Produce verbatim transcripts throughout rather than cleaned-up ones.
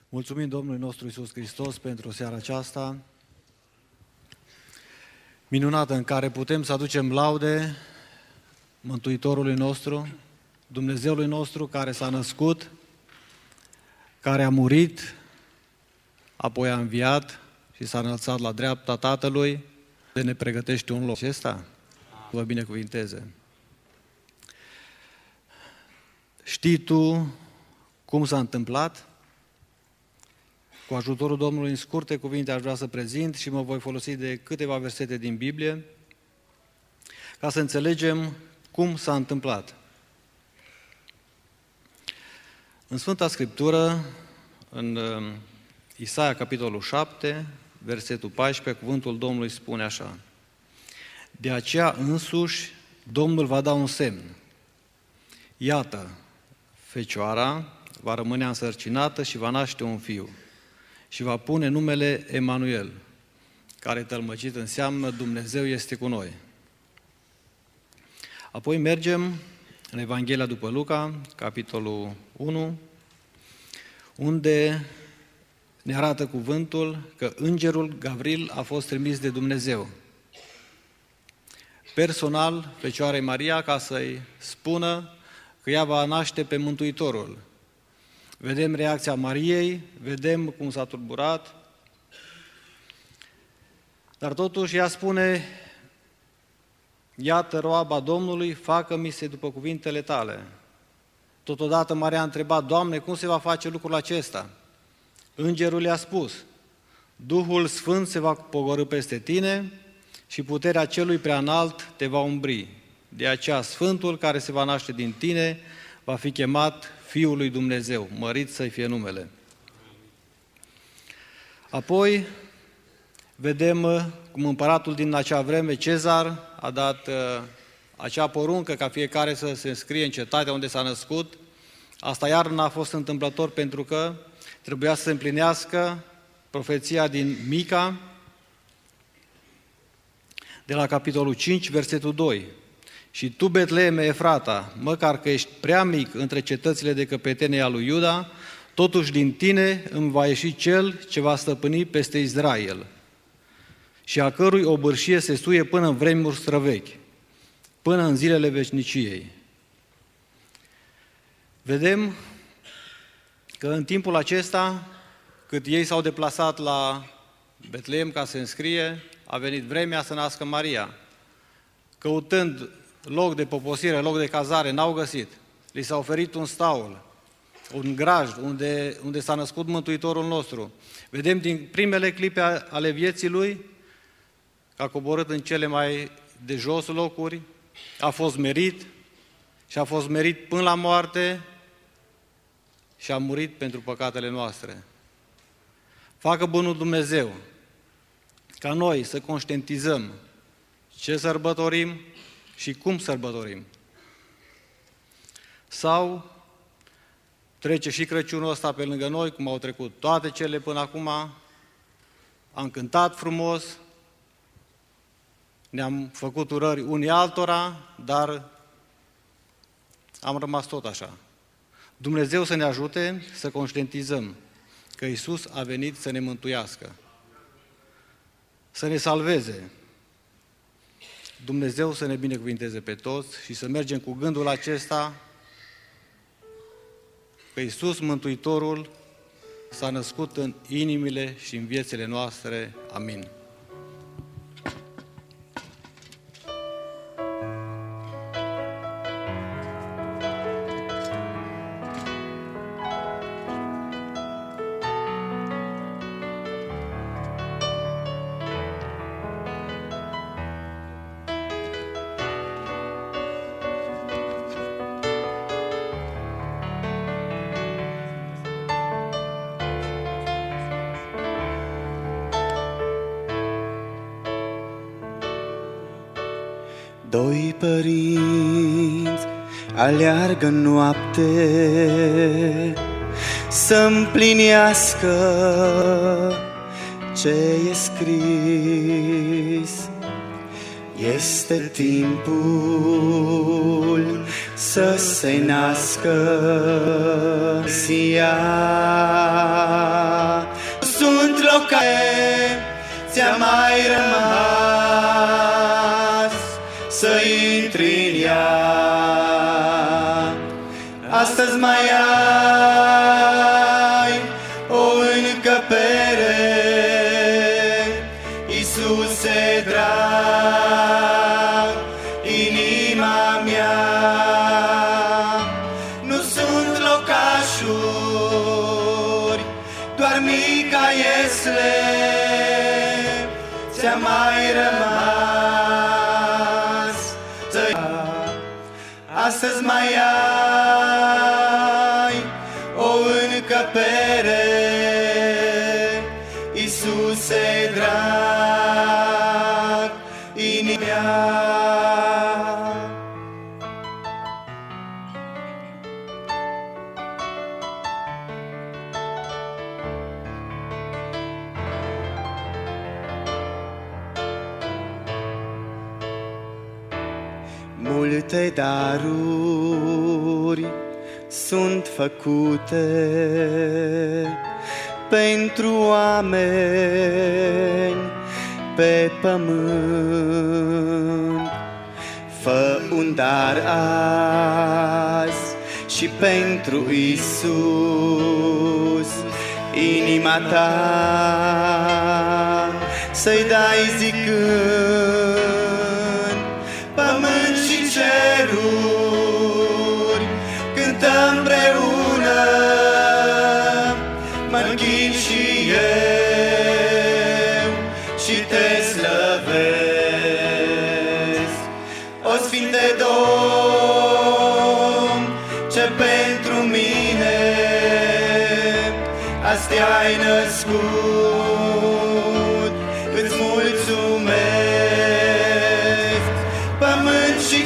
Mulțumim Domnului nostru Iisus Hristos pentru seara aceasta minunată în care putem să aducem laude Mântuitorului nostru, Dumnezeului nostru care s-a născut, care a murit, apoi a înviat și s-a înălțat la dreapta Tatălui, de ne pregătește un loc. Acesta vă binecuvinteze. Știi tu cum s-a întâmplat? Cu ajutorul Domnului, în scurte cuvinte, aș vrea să prezint și mă voi folosi de câteva versete din Biblie ca să înțelegem cum s-a întâmplat. În Sfânta Scriptură, în Isaia, capitolul șapte, versetul paisprezece, cuvântul Domnului spune așa: de aceea însuși Domnul va da un semn. Iată, fecioara va rămâne însărcinată și va naște un fiu și va pune numele Emanuel, care tălmăcit înseamnă Dumnezeu este cu noi. Apoi mergem în Evanghelia după Luca, capitolul unu, unde ne arată cuvântul că îngerul Gavril a fost trimis de Dumnezeu personal Fecioarei Maria ca să-i spună că ea va naște pe Mântuitorul. Vedem reacția Mariei, vedem cum s-a tulburat, dar totuși ea spune: iată roaba Domnului, facă-mi se după cuvintele tale. Totodată Maria a întrebat: Doamne, cum se va face lucrul acesta? Îngerul i-a spus: Duhul Sfânt se va pogorî peste tine și puterea celui preanalt te va umbri. De aceea Sfântul care se va naște din tine va fi chemat Fiul lui Dumnezeu, mărit să-i fie numele. Apoi vedem cum împăratul din acea vreme, Cezar, a dat uh, acea poruncă ca fiecare să se înscrie în cetatea unde s-a născut. Asta iar n-a fost întâmplător pentru că trebuia să se împlinească profeția din Mica, de la capitolul cinci, versetul doi. Și tu, Betleeme Efrata, măcar că ești prea mic între cetățile de căpetenie a lui Iuda, totuși din tine îmi va ieși cel ce va stăpâni peste Israel și a cărui obârșie se suie până în vremuri străvechi, până în zilele veșniciei. Vedem că în timpul acesta, cât ei s-au deplasat la Betleem ca să se înscrie, a venit vremea să nască Maria. Căutând loc de poposire, loc de cazare, n-au găsit. Li s-a oferit un staul, un grajd, unde, unde s-a născut Mântuitorul nostru. Vedem din primele clipe ale vieții lui că a coborât în cele mai de jos locuri, a fost merit și a fost merit până la moarte și a murit pentru păcatele noastre. Facă bunul Dumnezeu ca noi să conștientizăm ce sărbătorim și cum sărbătorim. Sau trece și Crăciunul ăsta pe lângă noi, cum au trecut toate cele până acum, am cântat frumos, ne-am făcut urări unii altora, dar am rămas tot așa. Dumnezeu să ne ajute să conștientizăm că Iisus a venit să ne mântuiască, să ne salveze. Dumnezeu să ne binecuvinteze pe toți și să mergem cu gândul acesta că Iisus Mântuitorul s-a născut în inimile și în viețile noastre. Amin. Doi părinți aleargă în noapte să împlinească ce e scris. Este timpul să se nască Mesia. locale ți-a mai rămas să intri în ea. Astăzi mai ai o încăpere, Iisuse drag, inima mea. Nu sunt locașuri, doar mica iesle ți-a mai rămas să ia. Astăzi mai ai o încăpere, Iisuse drag, inima mea. Multe daruri sunt făcute pentru oameni pe pământ. Fă un dar azi și pentru Iisus, inima ta să-i dai zicând: pământ și ceruri cântăm împreună, mă închin și eu și te slăvesc. O Sfinte Domn, ce pentru mine azi te-ai născut, îți mulțumesc. Pământ și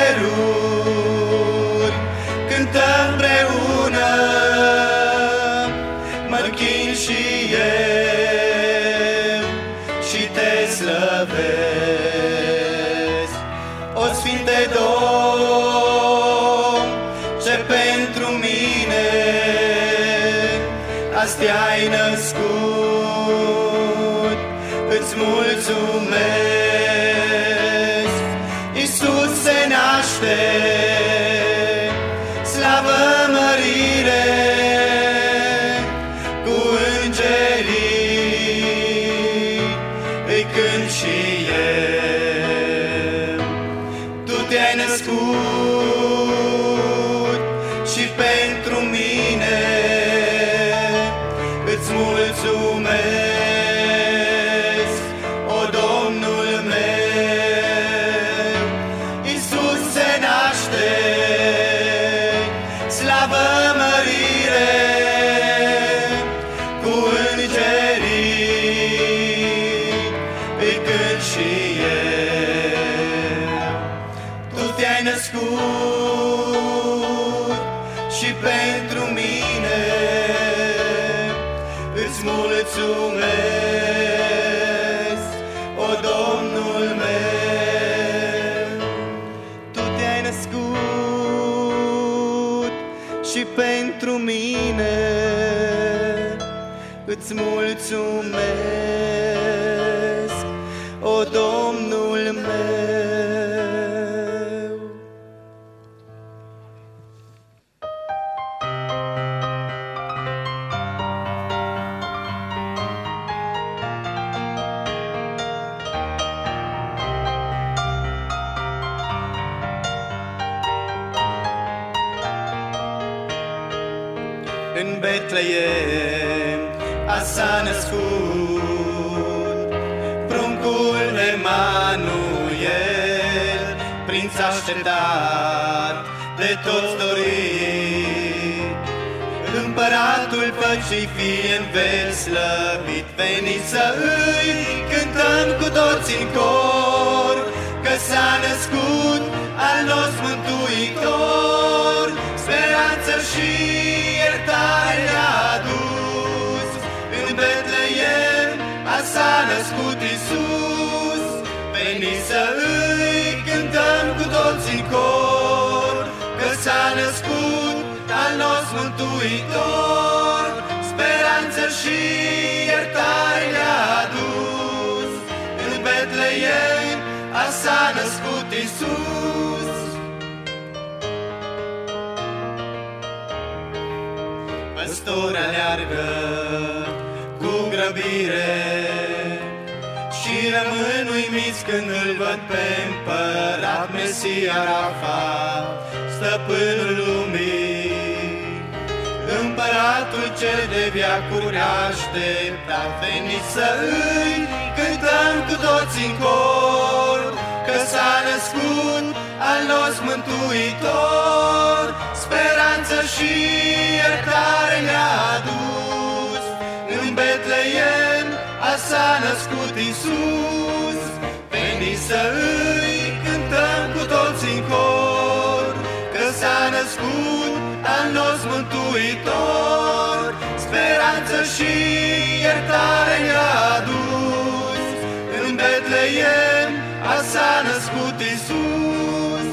ceruri cântăm împreună, mă închin și eu și te slăvesc. O Sfinte Domn, ce pentru mine azi te-ai născut, îți mulțumesc. Iisus se naște, slavă mărire, cu îngerii îi cânt și eu. Tu te-ai născut și pentru mine îți mulțumesc, o Domnul meu. Iisus se naște, slavă mărire, cu îngerii îi cânt și eu. Tu te-ai născut și pentru mine îți mulțumesc, o Domnul meu. Tu te-ai născut și pentru mine îți mulțumesc, o Domnul meu. În Betleem a s-a născut pruncul Emanuel, prinț așteptat de toți dorit. Împăratul păcii fie în veci slăvit, veniți să îi cântăm cu toți în cor, că s-a născut al nostru Mântuitor. Speranță și iertare ne-a adus, în Betleem a s-a născut Iisus. Veniți să îi cântăm cu toți în cor, că s-a născut al nostru Mântuitor. Speranță și iertare Betleem a s-a născut Iisus. Păstori aleargă cu grăbire și rămân uimiți când îl văd pe împărat Mesia Rafa, stăpânul lumii. Împăratul cel de veacuri așteptat, venit să îi cântăm cu toți în cor, că s-a născut al nostru Mântuitor. Speranță și iertare ne-a adus, în Betleem a s-a născut Iisus. Venit să îi cântăm cu toți în cor, că s-a născut al nostru Mântuitor. Speranță și iertare ne-a adus, în Betleem a s-a născut Iisus.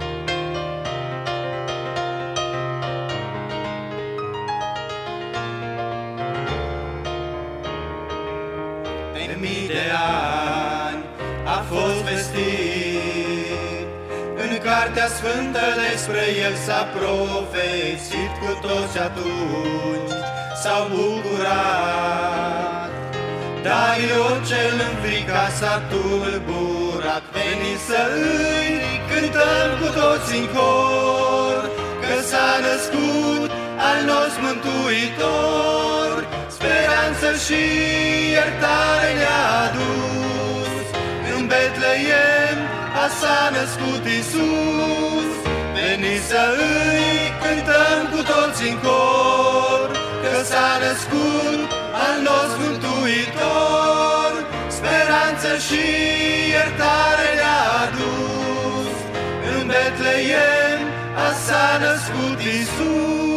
De mii de ani a fost vestit, în Cartea Sfântă despre el s-a profețit, cu toți atunci s-au bucurat. Dar Irod cel înfricat s-a tulburat, venit să îi cântăm cu toți în cor, că s-a născut al nostru Mântuitor. Speranță și iertare ne-a adus, în Betleem a s-a născut Iisus. Venit să îi cântăm cu toți în cor, că s-a născut al nostru Mântuitor. Speranță și iertare ne-a adus, în Betleem a s-a născut Iisus.